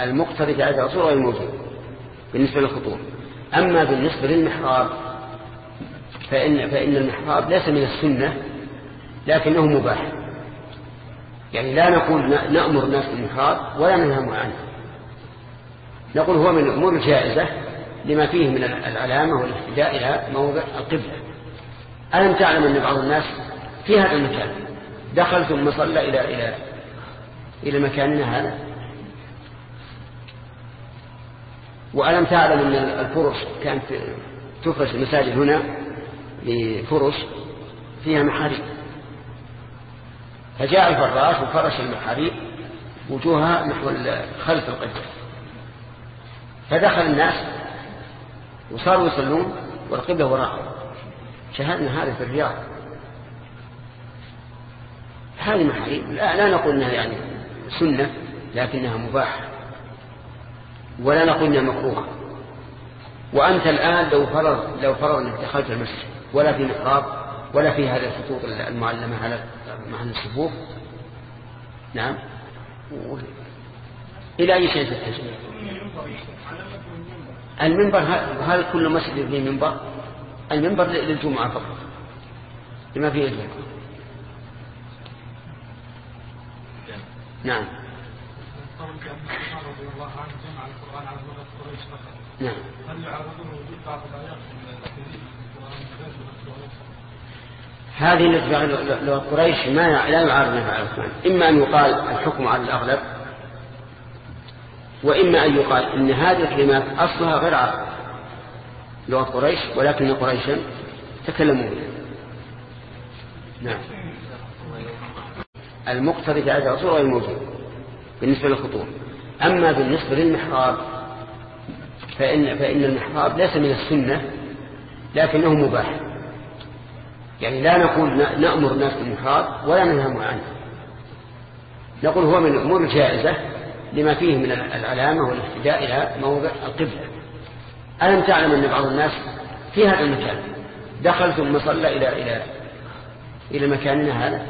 المقتضي في عهد الرسول غير موجود بالنسبة للخطوب. أما بالنسبة للمحراب فإن المحراب ليس من السنة لكنه مباح، يعني لا نقول نأمر الناس بالمحراب ولا ننهى عنه، نقول هو من الأمور الجائزة لما فيه من العلامة والاهتداء إلى موضع القبلة. ألم تعلم أن بعض الناس في هذا المكان دخل ثم صلى إلى مكاننا هذا؟ وألم تعلم أن الفرش كانت تفرش المساجد هنا لفرش فيها محاريب، فجاء الفراش وفرش المحاريب وجوهها نحو خلف القبلة، فدخل الناس وصاروا يصلون والقبلة وراءهم. شاهدنا هذا في الرياض، هذه محاريب لا نقول انها يعني سنة لكنها مباحة، ولا نقول انها مكروهة. وأنت الآن لو فرض أنك دخلت المسجد ولا في محراب ولا في هذه الخطوط المعلمة على محل الصفوف، نعم، إلى أي شيء تتجه؟ المنبر هل كل مسجد فيه منبر؟ المنبر للجمعة فقط لما فيه الجمعة. نعم. نعم. هذه نتبع لغة قريش لا يعارضها على الإسلام. إما أن يقال الحكم على الأغلب، وإما أن يقال إن هذه الكلمات أصلها غير عرب لغة قريش، ولكن قريشا تكلموا بها. نعم. المقتضي في عهد الرسول غير موجود بالنسبة للخطوب. أما بالنسبة للمحراب فإن المحراب ليس من السنة لكنه مباح، يعني لا نقول نأمر الناس بالمحراب ولا ننهى عنه، نقول هو من الأمور الجائزة لما فيه من العلامة والاهتداء إلى موضع القبلة. ألم تعلم أن بعض الناس في هذا المكان دخل ثم صلى إلى مكاننا هذا؟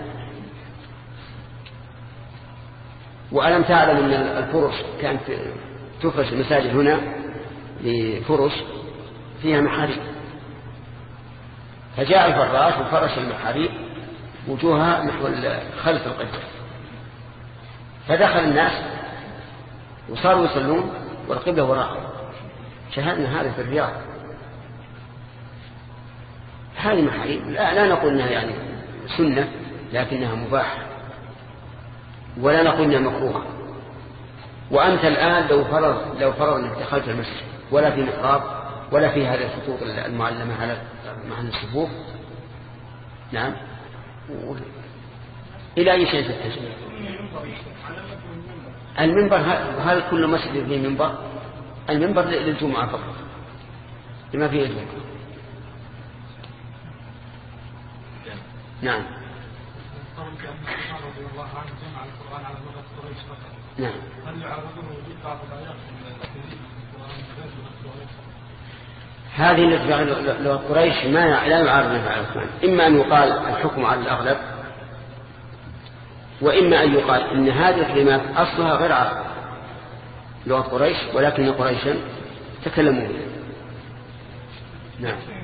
وألم تعلم أن الفرش كانت تفرش المساجد هنا لفرش فيها محاريب، فجاء الفراش وفرش المحاريب وجوهها نحو خلف القبلة، فدخل الناس وصاروا يصلون والقبلة وراءهم. شاهدنا هذا في الرياض، هذه محاريب لا نقول انها يعني سنة لكنها مباحة، ولا نقول انها مكروهة. وأنت الآن لو فرض أنك دخلت المسجد ولا في محراب ولا في هذه الخطوط المعلمة على محل الصفوف، نعم، إلى أي شيء تتجه؟ المنبر هل كل مسجد فيه منبر؟ المنبر للجمعة فقط لما فيه الجمعة. نعم. نعم. هذه نتبع لغة قريش لا يعارضها على الإسلام. إما أن يقال الحكم على الأغلب، وإما أن يقال إن هذه الكلمات أصلها غير عرب لغة قريش، ولكن قريشا تكلموا بها. نعم.